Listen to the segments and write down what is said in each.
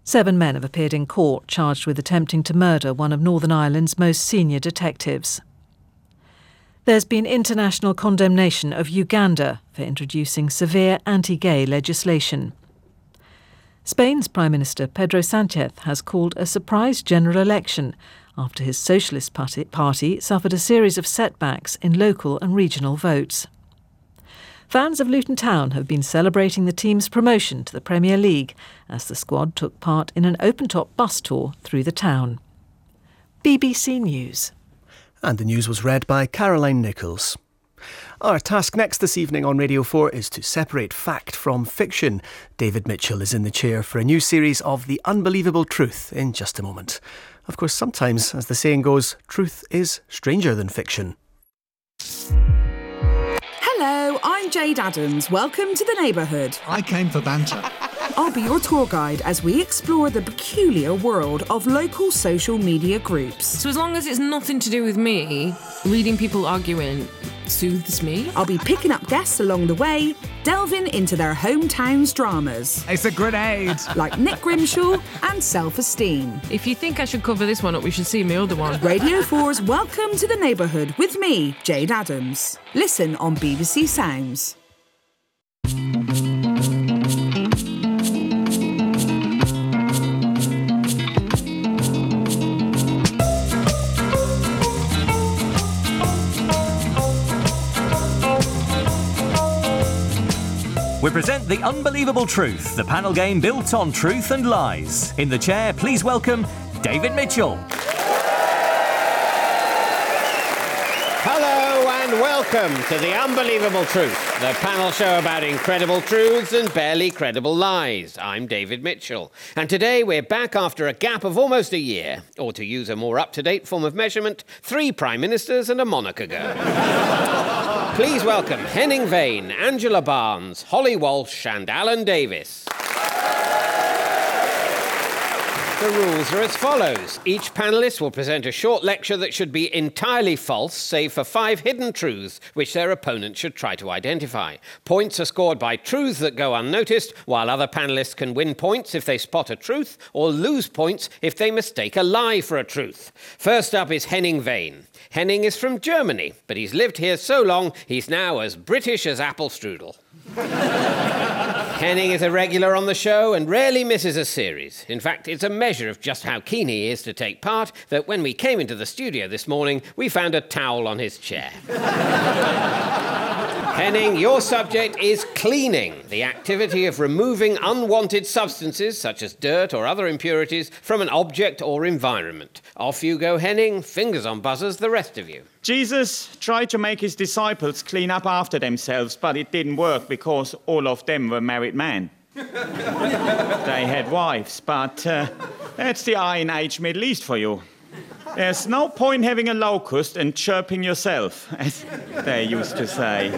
7 men have appeared in court charged with attempting to murder one of Northern Ireland's most senior detectives. There's been international condemnation of Uganda for introducing severe anti-gay legislation. Spain's Prime Minister Pedro Sánchez has called a surprise general election after his Socialist Party suffered a series of setbacks in local and regional votes. Fans of Luton Town have been celebrating the team's promotion to the Premier League as the squad took part in an open-top bus tour through the town. BBC News. And the news was read by Caroline Nichols. Our task next this evening on Radio 4 is to separate fact from fiction. David Mitchell is in the chair for a new series of The Unbelievable Truth in just a moment. Of course, sometimes, as the saying goes, truth is stranger than fiction. Hello, I'm Jade Adams. Welcome to the neighbourhood. I came for banter. I'll be your tour guide as we explore the peculiar world of local social media groups. So as long as it's nothing to do with me, reading people arguing soothes me. I'll be picking up guests along the way, delving into their hometowns' dramas. It's a grenade. Like Nick Grimshaw and Self-Esteem. If you think I should cover this one up, we should see my other one. Radio 4's Welcome to the Neighbourhood with me, Jade Adams. Listen on BBC Sounds. We present The Unbelievable Truth, the panel game built on truth and lies. In the chair, please welcome David Mitchell. Hello and welcome to The Unbelievable Truth, the panel show about incredible truths and barely credible lies. I'm David Mitchell, and today we're back after a gap of almost a year, or to use a more up-to-date form of measurement, 3 prime ministers and a monarch ago. Please welcome Henning Wehn, Angela Barnes, Holly Walsh and Alan Davis. The rules are as follows. Each panellist will present a short lecture that should be entirely false, save for 5 hidden truths which their opponent should try to identify. Points are scored by truths that go unnoticed, while other panellists can win points if they spot a truth or lose points if they mistake a lie for a truth. First up is Henning Wehn. Henning is from Germany, but he's lived here so long he's now as British as apple strudel. Henning is a regular on the show and rarely misses a series. In fact, it's a measure of just how keen he is to take part that when we came into the studio this morning, we found a towel on his chair. Henning, your subject is cleaning, the activity of removing unwanted substances, such as dirt or other impurities, from an object or environment. Off you go, Henning. Fingers on buzzers, the rest of you. Jesus tried to make his disciples clean up after themselves, but it didn't work because all of them were married men. They had wives, but that's the Iron Age Middle East for you. There's no point having a locust and chirping yourself, as they used to say.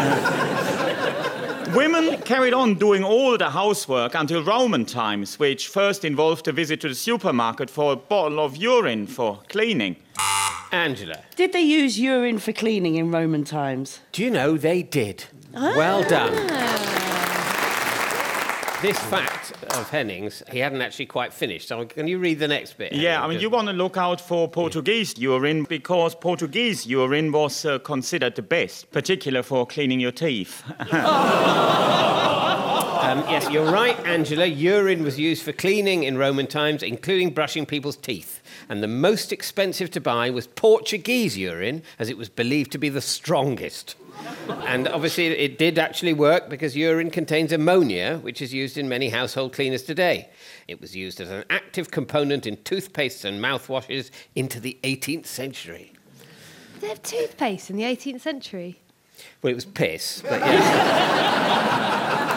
Women carried on doing all the housework until Roman times, which first involved a visit to the supermarket for a bottle of urine for cleaning. Angela. Did they use urine for cleaning in Roman times? Do you know they did? Well done. This fact of Henning's, he hadn't actually quite finished. So can you read the next bit? Yeah, I mean, you want to look out for Portuguese urine because Portuguese urine was considered the best, particularly for cleaning your teeth. Yes, you're right, Angela. Urine was used for cleaning in Roman times, including brushing people's teeth. And the most expensive to buy was Portuguese urine, as it was believed to be the strongest. And obviously it did actually work because urine contains ammonia, which is used in many household cleaners today. It was used as an active component in toothpastes and mouthwashes into the 18th century. Did they have toothpaste in the 18th century? Well, it was piss, but yes.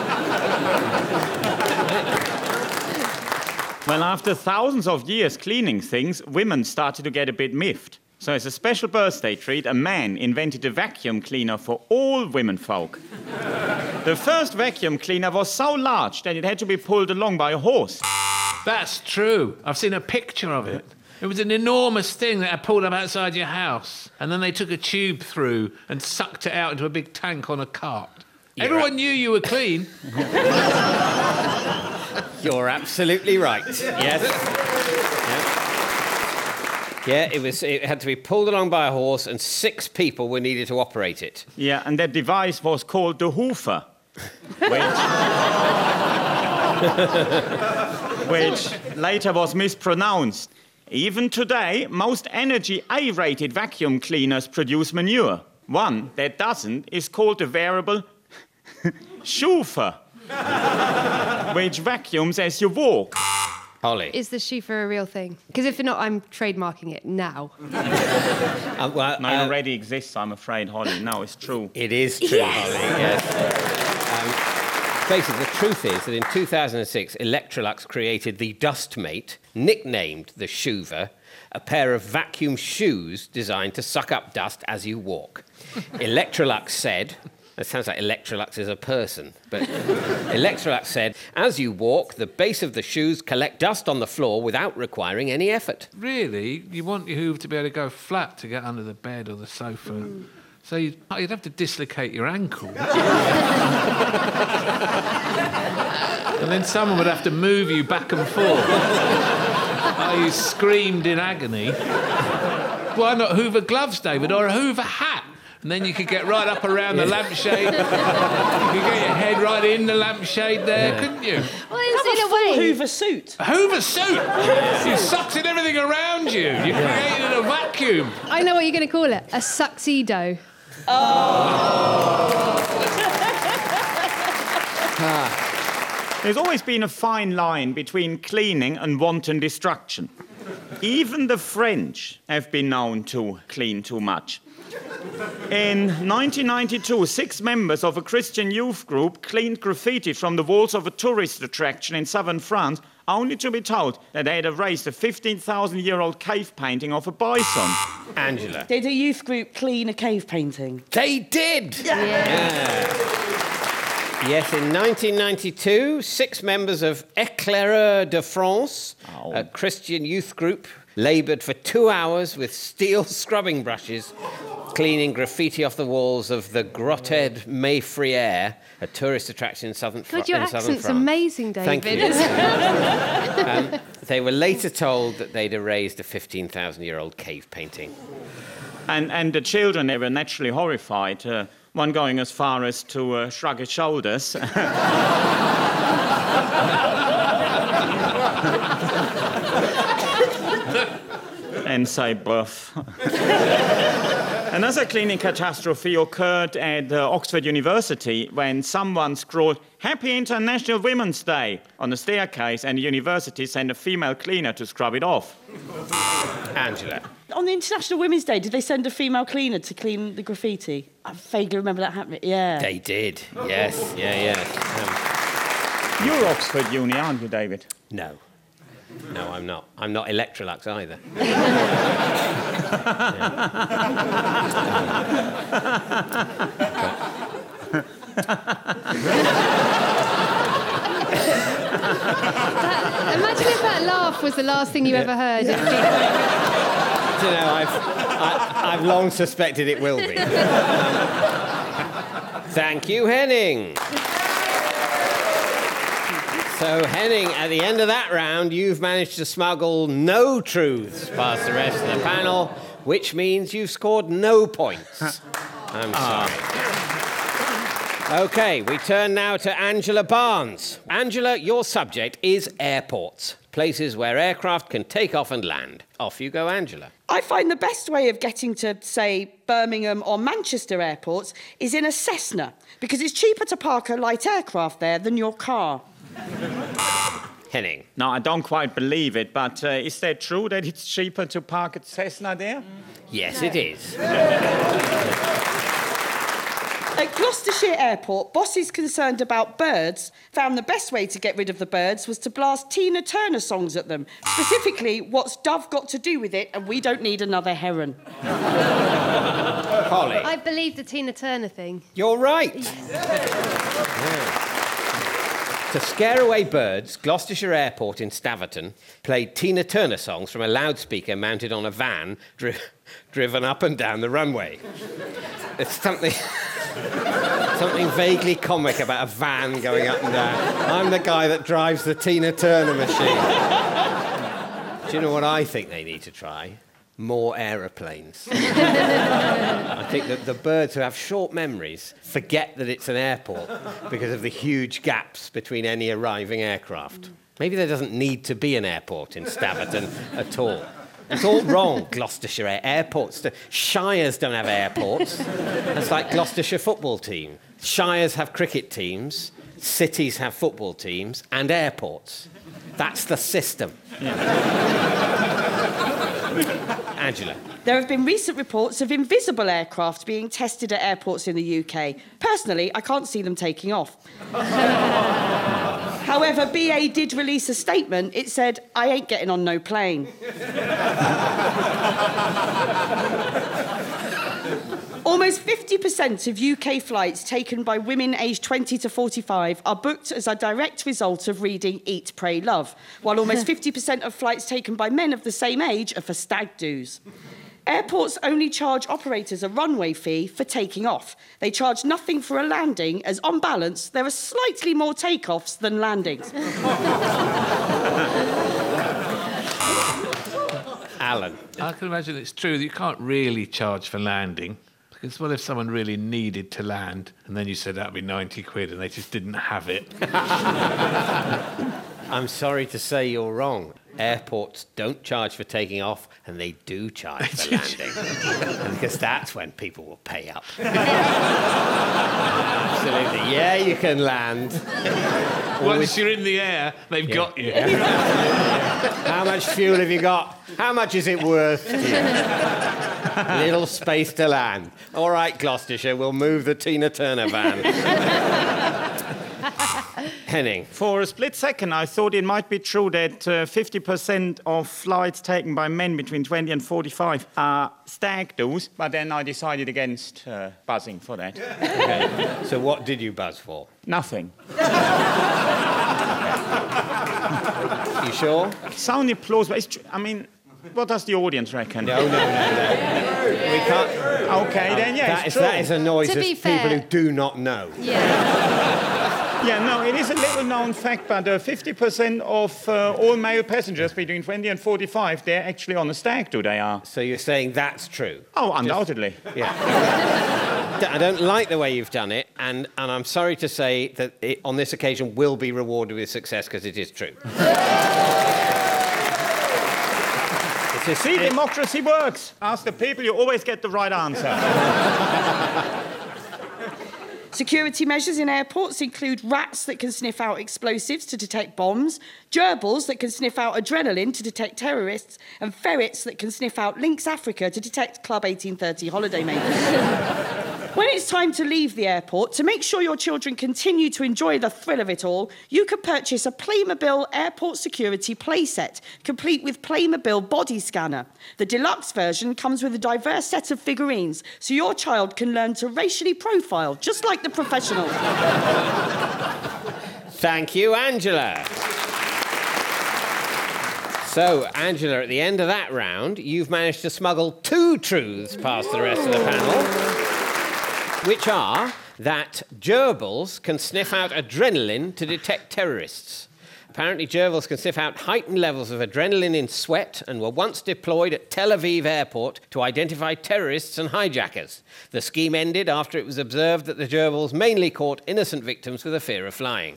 Well, after thousands of years cleaning things, women started to get a bit miffed. So as a special birthday treat, a man invented a vacuum cleaner for all womenfolk. The first vacuum cleaner was so large that it had to be pulled along by a horse. That's true. I've seen a picture of it. It was an enormous thing that I pulled up outside your house, and then they took a tube through and sucked it out into a big tank on a cart. Everyone knew you were clean. You're absolutely right. Yes. Yeah, it had to be pulled along by a horse, and 6 people were needed to operate it. Yeah, and that device was called the hoofer, which later was mispronounced. Even today, most energy A-rated vacuum cleaners produce manure. One that doesn't is called the variable chauffeur, which vacuums as you walk. Holly. Is the chauffeur a real thing? Because if not, I'm trademarking it now. No, it already exists, I'm afraid, Holly. No, it's true. It is true, Holly, yes. Basically, the truth is that in 2006, Electrolux created the Dustmate, nicknamed the Shoever, a pair of vacuum shoes designed to suck up dust as you walk. Electrolux said... It sounds like Electrolux is a person, but Electrolux said, as you walk, the base of the shoes collect dust on the floor without requiring any effort. Really? You want your hoover to be able to go flat to get under the bed or the sofa? So you'd have to dislocate your ankle. And then someone would have to move you back and forth. You screamed in agony. Why not hoover gloves, David, or a hoover hat? And then you could get right up around the lampshade. You could get your head right in the lampshade there, couldn't you? Well, it's in a way. Hoover suit. A hoover suit? You sucks in everything around you. You created a vacuum. I know what you're going to call it. A succedo. There's always been a fine line between cleaning and wanton destruction. Even the French have been known to clean too much. In 1992, 6 members of a Christian youth group cleaned graffiti from the walls of a tourist attraction in southern France, only to be told that they had erased a 15,000-year-old cave painting of a bison. Angela. Did a youth group clean a cave painting? They did! Yeah. Yes, in 1992, 6 members of Éclaireurs de France, a Christian youth group, laboured for 2 hours with steel scrubbing brushes, cleaning graffiti off the walls of the Grotte Mayfrière, a tourist attraction in southern France. God, your accent's amazing, David. Thank you. They were later told that they'd erased a 15,000-year-old cave painting. And the children, they were naturally horrified, one going as far as to shrug his shoulders. And say bluff. Another cleaning catastrophe occurred at Oxford University when someone scrawled Happy International Women's Day on the staircase, and the university sent a female cleaner to scrub it off. Angela. On the International Women's Day, did they send a female cleaner to clean the graffiti? I vaguely remember that happening. Yeah. They did. Yes. Yeah. You're Oxford Uni, aren't you, David? No, I'm not. I'm not Electrolux either. Imagine if that laugh was the last thing you ever heard. You know, I've long suspected it will be. Thank you, Henning. So, Henning, at the end of that round, you've managed to smuggle no truths past the rest of the panel, which means you've scored no points. I'm sorry. OK, we turn now to Angela Barnes. Angela, your subject is airports, places where aircraft can take off and land. Off you go, Angela. I find the best way of getting to, say, Birmingham or Manchester airports is in a Cessna, because it's cheaper to park a light aircraft there than your car. Henning. No, I don't quite believe it, but is that true that it's cheaper to park a Cessna there? Yes, it is. At Gloucestershire Airport, bosses concerned about birds found the best way to get rid of the birds was to blast Tina Turner songs at them. Specifically, What's Dove Got to Do With It, and We Don't Need Another Heron. Holly. I believe the Tina Turner thing. You're right. Yeah. To scare away birds, Gloucestershire Airport in Staverton played Tina Turner songs from a loudspeaker mounted on a van driven up and down the runway. It's something Something vaguely comic about a van going up and down. I'm the guy that drives the Tina Turner machine. Do you know what I think they need to try? More aeroplanes. I think that the birds who have short memories forget that it's an airport because of the huge gaps between any arriving aircraft. Maybe there doesn't need to be an airport in Staverton at all. It's all wrong, Gloucestershire airports. Shires don't have airports. That's like Gloucestershire football team. Shires have cricket teams, cities have football teams, and airports. That's the system. Angela. There have been recent reports of invisible aircraft being tested at airports in the UK. Personally, I can't see them taking off. However, BA did release a statement. It said, "I ain't getting on no plane." Almost 50% of UK flights taken by women aged 20 to 45 are booked as a direct result of reading Eat, Pray, Love, while almost 50% of flights taken by men of the same age are for stag do's. Airports only charge operators a runway fee for taking off. They charge nothing for a landing, as on balance, there are slightly more takeoffs than landings. Alan. I can imagine it's true that you can't really charge for landing. Because what if someone really needed to land and then you said that'd be 90 quid and they just didn't have it? I'm sorry to say you're wrong. Airports don't charge for taking off, and they do charge for landing. Because that's when people will pay up. Absolutely. Yeah, you can land. Once you're in the air, they've got you. How much fuel have you got? How much is it worth to you? Little space to land. All right, Gloucestershire, we'll move the Tina Turner van. Henning. For a split second, I thought it might be true that 50% of flights taken by men between 20 and 45 are stag do's, but then I decided against buzzing for that. Okay. So what did you buzz for? Nothing. You sure? It sounded plausible. I mean, what does the audience reckon? No. We can't. Okay, then, yeah, it's true. That is a noise To of be people fair- who do not know. Yeah, no, it is a little-known fact, but 50% of all male passengers between 20 and 45, they're actually on a stag do, they are. So you're saying that's true? Oh, undoubtedly. Yeah. I don't like the way you've done it, and I'm sorry to say that it, on this occasion, will be rewarded with success because it is true. See, democracy works. Ask the people, you always get the right answer. Security measures in airports include rats that can sniff out explosives to detect bombs, gerbils that can sniff out adrenaline to detect terrorists, and ferrets that can sniff out Lynx Africa to detect Club 1830 holidaymakers. When it's time to leave the airport, to make sure your children continue to enjoy the thrill of it all, you can purchase a Playmobil Airport Security playset, complete with Playmobil body scanner. The deluxe version comes with a diverse set of figurines, so your child can learn to racially profile, just like the professionals. Thank you, Angela. So, Angela, at the end of that round, you've managed to smuggle 2 truths past the rest of the panel, which are that gerbils can sniff out adrenaline to detect terrorists. Apparently, gerbils can sniff out heightened levels of adrenaline in sweat and were once deployed at Tel Aviv airport to identify terrorists and hijackers. The scheme ended after it was observed that the gerbils mainly caught innocent victims with a fear of flying.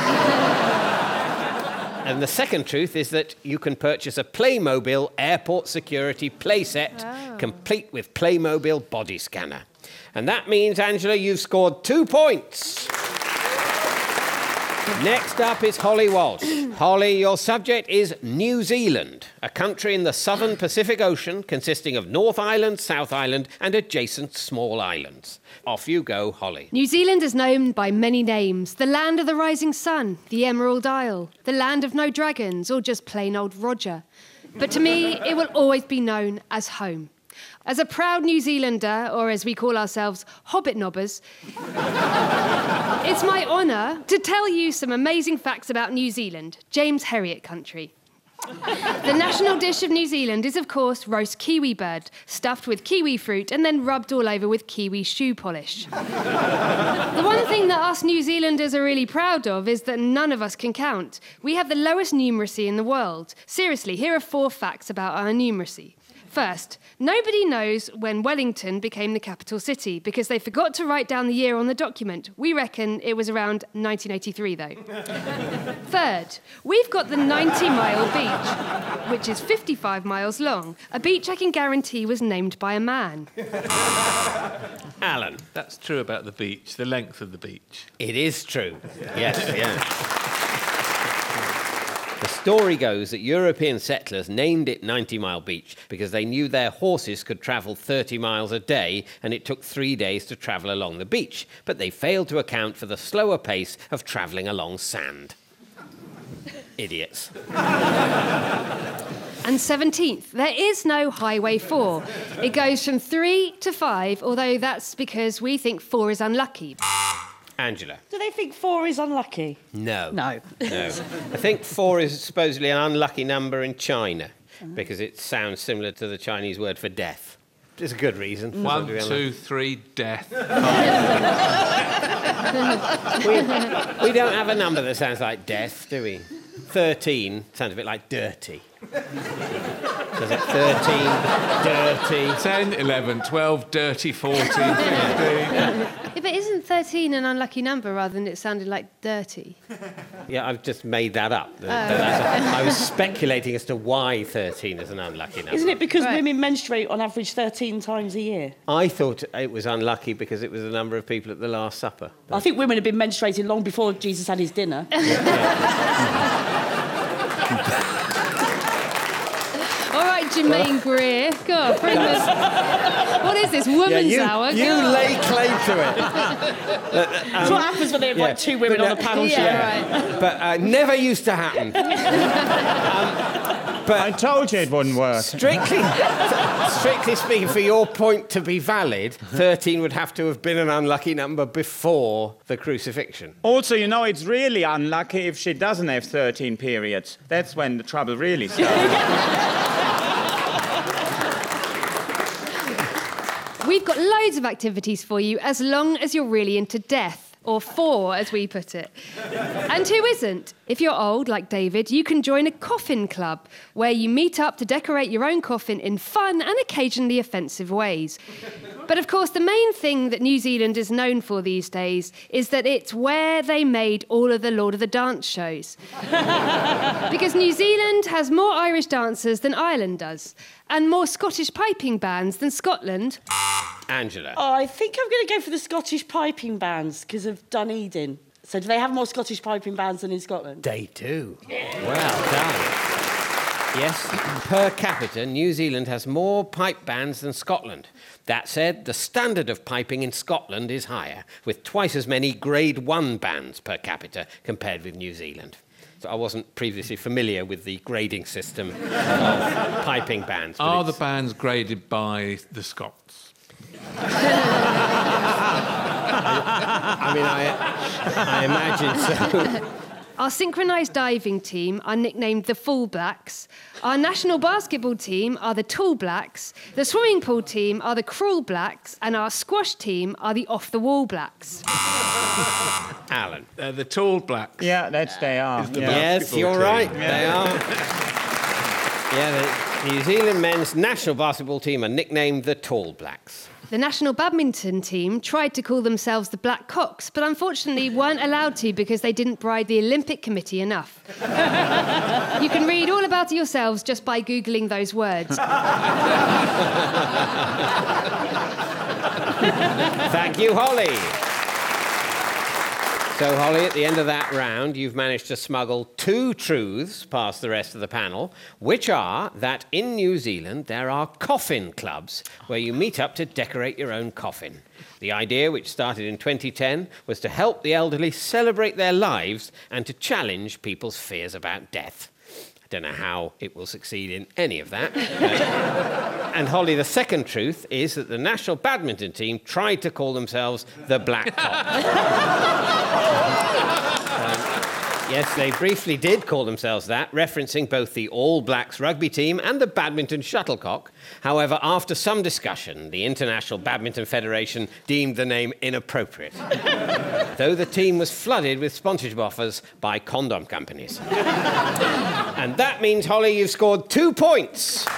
And the second truth is that you can purchase a Playmobil Airport Security playset, complete with Playmobil body scanner. And that means, Angela, you've scored 2 points. Next up is Holly Walsh. Holly, your subject is New Zealand, a country in the southern Pacific Ocean consisting of North Island, South Island and adjacent small islands. Off you go, Holly. New Zealand is known by many names. The land of the rising sun, the Emerald Isle, the land of no dragons, or just plain old Roger. But to me, it will always be known as home. As a proud New Zealander, or as we call ourselves, Hobbit Nobbers, it's my honour to tell you some amazing facts about New Zealand, James Herriot country. The national dish of New Zealand is, of course, roast kiwi bird, stuffed with kiwi fruit and then rubbed all over with kiwi shoe polish. The one thing that us New Zealanders are really proud of is that none of us can count. We have the lowest numeracy in the world. Seriously, here are 4 facts about our numeracy. First, nobody knows when Wellington became the capital city because they forgot to write down the year on the document. We reckon it was around 1983, though. Third, we've got the 90-mile beach, which is 55 miles long, a beach I can guarantee was named by a man. Alan. That's true about the beach, the length of the beach. It is true. Yes, yeah. The story goes that European settlers named it 90-Mile Beach because they knew their horses could travel 30 miles a day and it took 3 days to travel along the beach, but they failed to account for the slower pace of travelling along sand. Idiots. And 17th, there is no Highway 4. It goes from 3 to 5, although that's because we think 4 is unlucky. Angela. Do they think 4 is unlucky? No. No. No. I think 4 is supposedly an unlucky number in China because it sounds similar to the Chinese word for death. It's a good reason. 1, 2, 3, death. We don't have a number that sounds like death, do we? 13 sounds a bit like dirty. Does it? 13, dirty. 10, 11, 12, dirty, 14, 15. If it isn't 13 an unlucky number rather than it sounded like dirty. Yeah, I've just made that up. I was speculating as to why 13 is an unlucky number. Isn't it because women menstruate on average 13 times a year? I thought it was unlucky because it was the number of people at the Last Supper. I think women have been menstruating long before Jesus had his dinner. All right, Jermaine Greer. Go on, bring this. What is this, woman's hour? You lay claim to it. That's what happens when they invite 2 women on a panel show. Right. But never used to happen. But I told you it wouldn't work. Strictly speaking, for your point to be valid, 13 would have to have been an unlucky number before the crucifixion. Also, you know, it's really unlucky if she doesn't have 13 periods. That's when the trouble really starts. We've got loads of activities for you as long as you're really into death. Or 4, as we put it. And who isn't? If you're old, like David, you can join a coffin club, where you meet up to decorate your own coffin in fun and occasionally offensive ways. But of course, the main thing that New Zealand is known for these days is that it's where they made all of the Lord of the Dance shows. Because New Zealand has more Irish dancers than Ireland does, and more Scottish piping bands than Scotland. Angela. Oh, I think I'm going to go for the Scottish piping bands because of Dunedin. So do they have more Scottish piping bands than in Scotland? They do. Well done. Yes, per capita, New Zealand has more pipe bands than Scotland. That said, the standard of piping in Scotland is higher, with twice as many Grade 1 bands per capita compared with New Zealand. So I wasn't previously familiar with the grading system of piping bands. Are the bands graded by the Scots? I mean, I imagine so. Our synchronised diving team are nicknamed the Full Blacks. Our national basketball team are the Tall Blacks. The swimming pool team are the Cruel Blacks. And our squash team are the Off the Wall Blacks. Alan. The Tall Blacks. Yeah, they are. Yes, you're right. They are. Yeah, the New Zealand men's national basketball team are nicknamed the Tall Blacks. The national badminton team tried to call themselves the Black Cocks, but unfortunately weren't allowed to because they didn't bribe the Olympic Committee enough. You can read all about it yourselves just by Googling those words. Thank you, Holly. So, Holly, at the end of that round, you've managed to smuggle 2 truths past the rest of the panel, which are that in New Zealand there are coffin clubs where you meet up to decorate your own coffin. The idea, which started in 2010, was to help the elderly celebrate their lives and to challenge people's fears about death. I don't know how it will succeed in any of that. And Holly, the second truth is that the national badminton team tried to call themselves the Black Cocks. Yes, they briefly did call themselves that, referencing both the All Blacks rugby team and the badminton shuttlecock. However, after some discussion, the International Badminton Federation deemed the name inappropriate, though the team was flooded with sponsorship offers by condom companies. And that means, Holly, you've scored 2 points.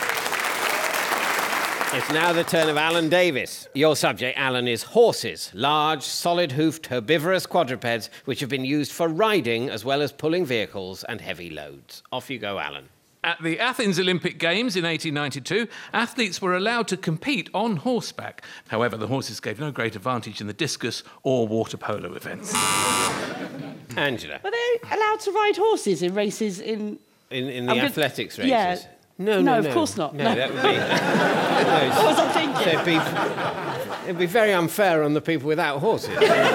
It's now the turn of Alan Davis. Your subject, Alan, is horses, large, solid-hoofed, herbivorous quadrupeds which have been used for riding as well as pulling vehicles and heavy loads. Off you go, Alan. At the Athens Olympic Games in 1892, athletes were allowed to compete on horseback. However, the horses gave no great advantage in the discus or water polo events. Angela. Were they allowed to ride horses in races in the athletics races? Yeah. No, of course not. No, that would be... What was I thinking? So it'd be very unfair on the people without horses.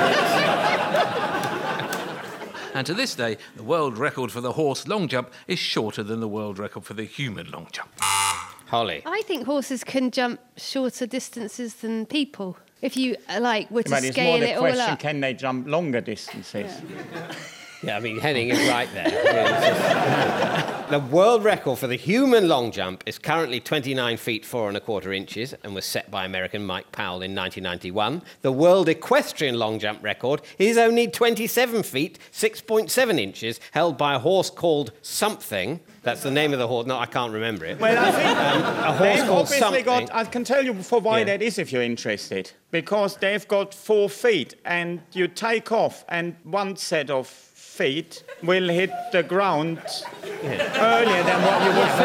And to this day, the world record for the horse long jump is shorter than the world record for the human long jump. Holly. I think horses can jump shorter distances than people. If you, were to scale it all up. It's more the question, can they jump longer distances? Yeah, I mean, Henning is right there. The world record for the human long jump is currently 29 feet 4 1/4 inches and was set by American Mike Powell in 1991. The world equestrian long jump record is only 27 feet 6.7 inches, held by a horse called Something. That's the name of the horse. No, I can't remember it. Well, I think a horse called Something. I can tell you for why that is if you're interested. Because they've got 4 feet and you take off and one set of feet will hit the ground earlier than what you would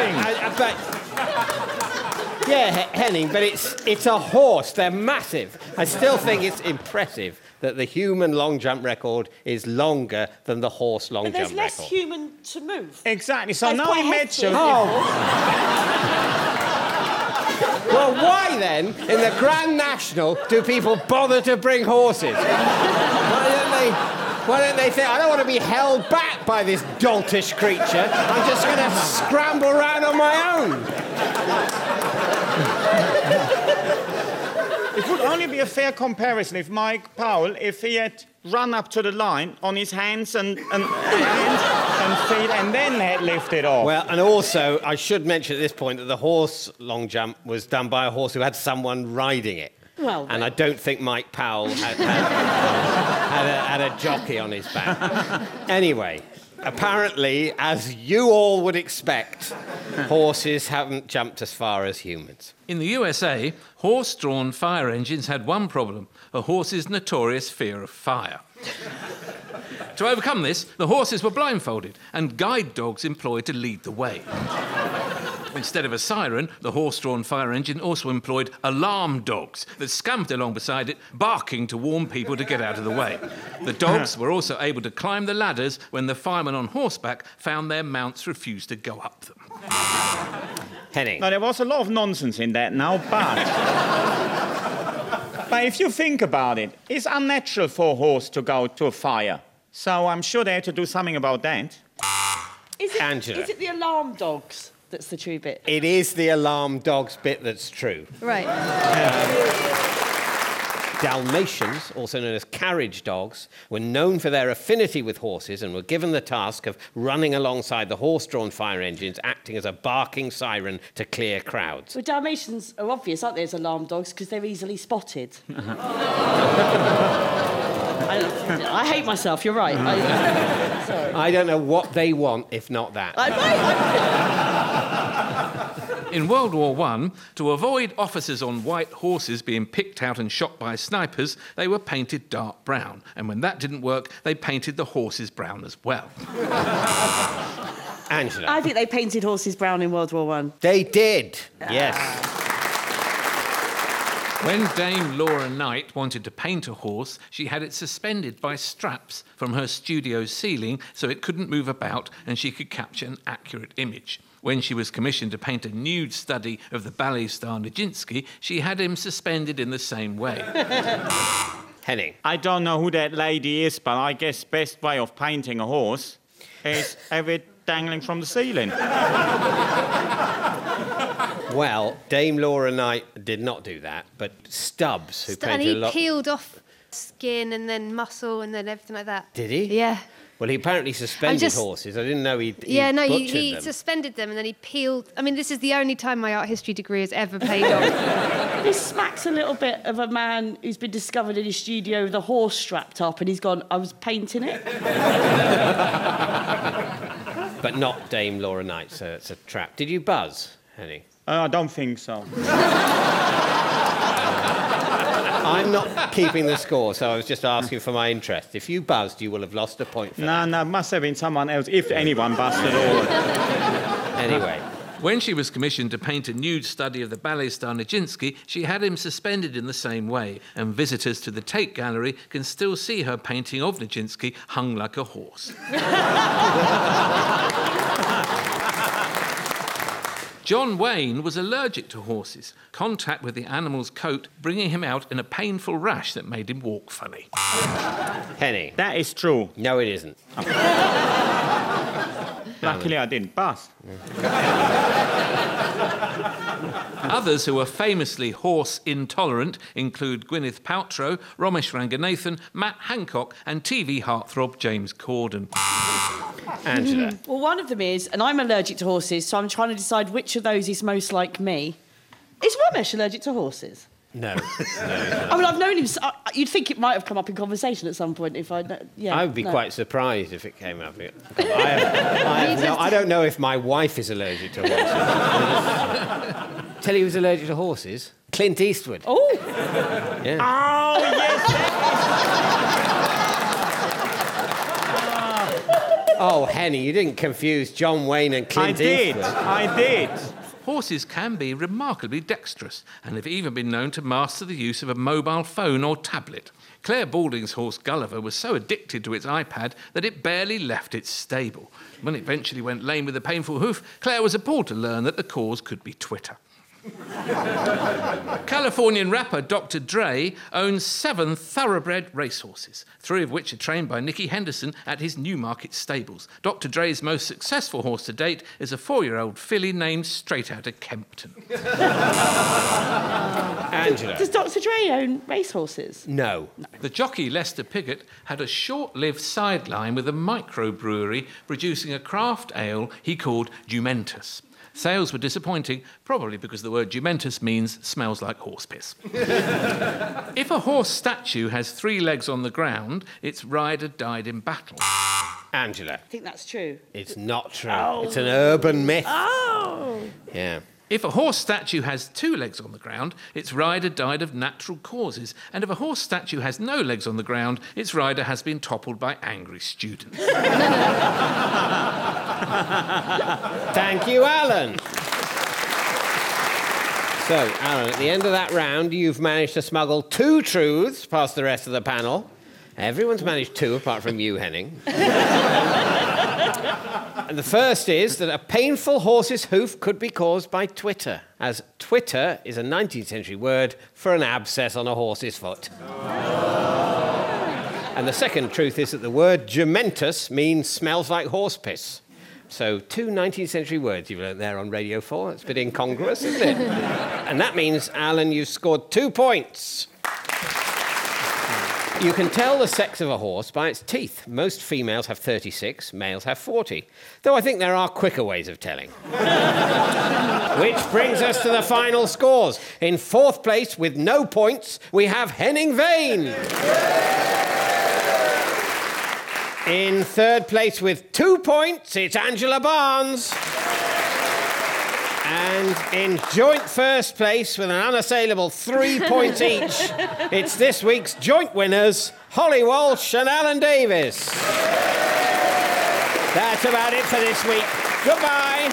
think. Henning, but it's a horse. They're massive. I still think it's impressive that the human long jump record is longer than the horse long jump record. But there's less human to move. Exactly. So now imagine... Well, why then, in the Grand National, do people bother to bring horses? Why don't they think, I don't want to be held back by this doltish creature. I'm just going to scramble around on my own. It would only be a fair comparison if Mike Powell, if he had run up to the line on his hands and feet and then had lifted off. Well, and also, I should mention at this point that the horse long jump was done by a horse who had someone riding it. Well, and I don't think Mike Powell had a jockey on his back. Anyway, apparently, as you all would expect, horses haven't jumped as far as humans. In the USA, horse-drawn fire engines had one problem: a horse's notorious fear of fire. To overcome this, the horses were blindfolded and guide dogs employed to lead the way. Instead of a siren, the horse-drawn fire engine also employed alarm dogs that scampered along beside it, barking to warn people to get out of the way. The dogs were also able to climb the ladders when the firemen on horseback found their mounts refused to go up them. Henning. Now, there was a lot of nonsense in that now, but if you think about it, it's unnatural for a horse to go to a fire. So I'm sure they had to do something about that. Angela. Is it the alarm dogs that's the true bit? It is the alarm dogs bit that's true. Right. Dalmatians, also known as carriage dogs, were known for their affinity with horses and were given the task of running alongside the horse-drawn fire engines, acting as a barking siren to clear crowds. Well, Dalmatians are obvious, aren't they, as alarm dogs, because they're easily spotted. I hate myself, you're right. Sorry. I don't know what they want, if not that. In World War I, to avoid officers on white horses being picked out and shot by snipers, they were painted dark brown. And when that didn't work, they painted the horses brown as well. Angela. I think they painted horses brown in World War I. They did, yes. When Dame Laura Knight wanted to paint a horse, she had it suspended by straps from her studio ceiling so it couldn't move about and she could capture an accurate image. When she was commissioned to paint a nude study of the ballet star Nijinsky, she had him suspended in the same way. Henning. I don't know who that lady is, but I guess best way of painting a horse is have it dangling from the ceiling. Well, Dame Laura Knight did not do that, but Stubbs, who painted a lot... And he peeled off skin and then muscle and then everything like that. Did he? Yeah. Well, he apparently suspended horses. I didn't know he he them. suspended them and then he peeled. I mean, this is the only time my art history degree has ever paid off. This smacks a little bit of a man who's been discovered in his studio with a horse strapped up and he's gone, I was painting it. But not Dame Laura Knight, so it's a trap. Did you buzz, Henning? I don't think so. I'm not keeping the score, so I was just asking for my interest. If you buzzed, you will have lost a point for that. No, must have been someone else, if anyone buzzed at all. Anyway. When she was commissioned to paint a nude study of the ballet star Nijinsky, she had him suspended in the same way, and visitors to the Tate Gallery can still see her painting of Nijinsky hung like a horse. John Wayne was allergic to horses, contact with the animal's coat bringing him out in a painful rash that made him walk funny. Henning. That is true. No, it isn't. Luckily I didn't buzz. Others who are famously horse intolerant include Gwyneth Paltrow, Ramesh Ranganathan, Matt Hancock and TV heartthrob James Corden. Angela. Well, one of them is, and I'm allergic to horses, so I'm trying to decide which of those is most like me. Is Ramesh allergic to horses? No. I mean, I've known him. You'd think it might have come up in conversation at some point if I. I would be quite surprised if it came up. I don't know if my wife is allergic to horses. Tell you who's allergic to horses? Clint Eastwood. Oh. Yeah. Oh, yes. Oh, Henny, you didn't confuse John Wayne and Clint Eastwood. I did. Horses can be remarkably dexterous and have even been known to master the use of a mobile phone or tablet. Claire Balding's horse Gulliver was so addicted to its iPad that it barely left its stable. When it eventually went lame with a painful hoof, Claire was appalled to learn that the cause could be Twitter. Californian rapper Dr. Dre owns 7 thoroughbred racehorses, 3 of which are trained by Nicky Henderson at his Newmarket stables. Dr. Dre's most successful horse to date is a 4-year-old filly named Straight Outta Kempton. Angela. Does Dr. Dre own racehorses? No. The jockey Lester Piggott had a short-lived sideline with a microbrewery producing a craft ale he called Jumentus. Sales were disappointing, probably because the word jumentus means smells like horse piss. If a horse statue has 3 legs on the ground, its rider died in battle. Angela. I think that's true. It's not true. Oh. It's an urban myth. Oh! Yeah. If a horse statue has 2 legs on the ground, its rider died of natural causes. And if a horse statue has no legs on the ground, its rider has been toppled by angry students. Thank you, Alan. So, Alan, at the end of that round, you've managed to smuggle 2 truths past the rest of the panel. Everyone's managed 2, apart from you, Henning. And the first is that a painful horse's hoof could be caused by Twitter, as Twitter is a 19th century word for an abscess on a horse's foot. And the second truth is that the word jumentus means smells like horse piss. So 2 19th century words you've learnt there on Radio 4. It's a bit incongruous, isn't it? And that means, Alan, you've scored 2 points. You can tell the sex of a horse by its teeth. Most females have 36, males have 40. Though I think there are quicker ways of telling. Which brings us to the final scores. In 4th place, with no points, we have Henning Wehn. In 3rd place, with 2 points, it's Angela Barnes. And in joint 1st place, with an unassailable 3 points each, it's this week's joint winners, Holly Walsh and Alan Davis. That's about it for this week. Goodbye.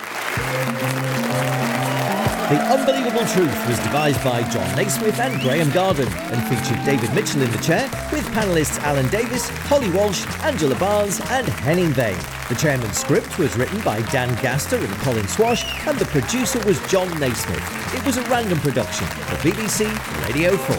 The Unbelievable Truth was devised by John Naismith and Graham Garden and featured David Mitchell in the chair with panellists Alan Davis, Holly Walsh, Angela Barnes and Henning Wehn. The chairman's script was written by Dan Gaster and Colin Swash and the producer was John Naismith. It was a random production for BBC Radio 4.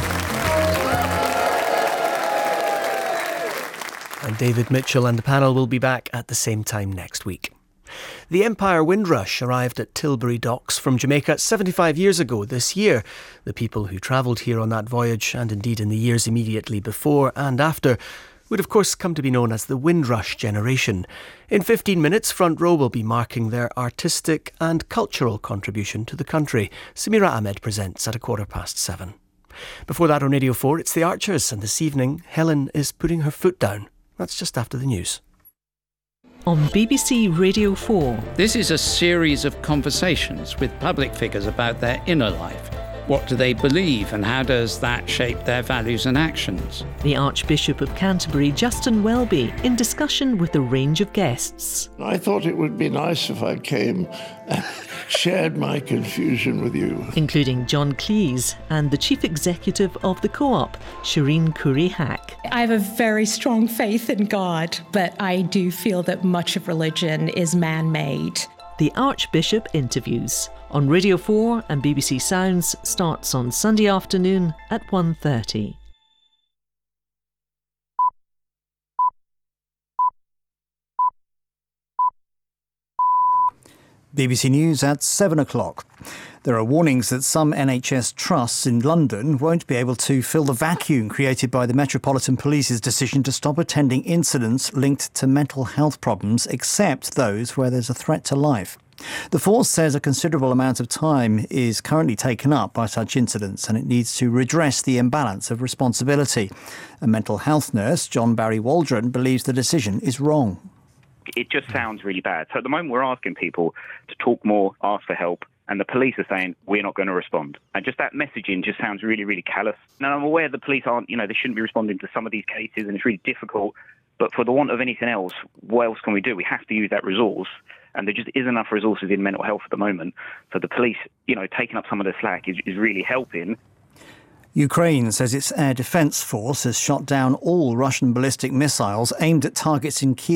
And David Mitchell and the panel will be back at the same time next week. The Empire Windrush arrived at Tilbury Docks from Jamaica 75 years ago this year. The people who travelled here on that voyage, and indeed in the years immediately before and after, would of course come to be known as the Windrush generation. In 15 minutes, Front Row will be marking their artistic and cultural contribution to the country. Samira Ahmed presents at 7:15. Before that on Radio 4, it's the Archers, and this evening Helen is putting her foot down. That's just after the news. On BBC Radio 4. This is a series of conversations with public figures about their inner life. What do they believe, and how does that shape their values and actions? The Archbishop of Canterbury, Justin Welby, in discussion with a range of guests. I thought it would be nice if I came and shared my confusion with you. Including John Cleese and the Chief Executive of the Co-op, Shireen Khoury-Haque. I have a very strong faith in God, but I do feel that much of religion is man-made. The Archbishop interviews on Radio 4 and BBC Sounds starts on Sunday afternoon at 1:30. BBC News at 7 o'clock. There are warnings that some NHS trusts in London won't be able to fill the vacuum created by the Metropolitan Police's decision to stop attending incidents linked to mental health problems, except those where there's a threat to life. The force says a considerable amount of time is currently taken up by such incidents, and it needs to redress the imbalance of responsibility. A mental health nurse, John Barry Waldron, believes the decision is wrong. It just sounds really bad. So at the moment we're asking people to talk more, ask for help, and the police are saying we're not going to respond. And just that messaging just sounds really, really callous. Now I'm aware the police aren't, they shouldn't be responding to some of these cases, and it's really difficult. But for the want of anything else, what else can we do? We have to use that resource. And there just isn't enough resources in mental health at the moment. So the police, taking up some of the slack is really helping. Ukraine says its air defence force has shot down all Russian ballistic missiles aimed at targets in Kyiv.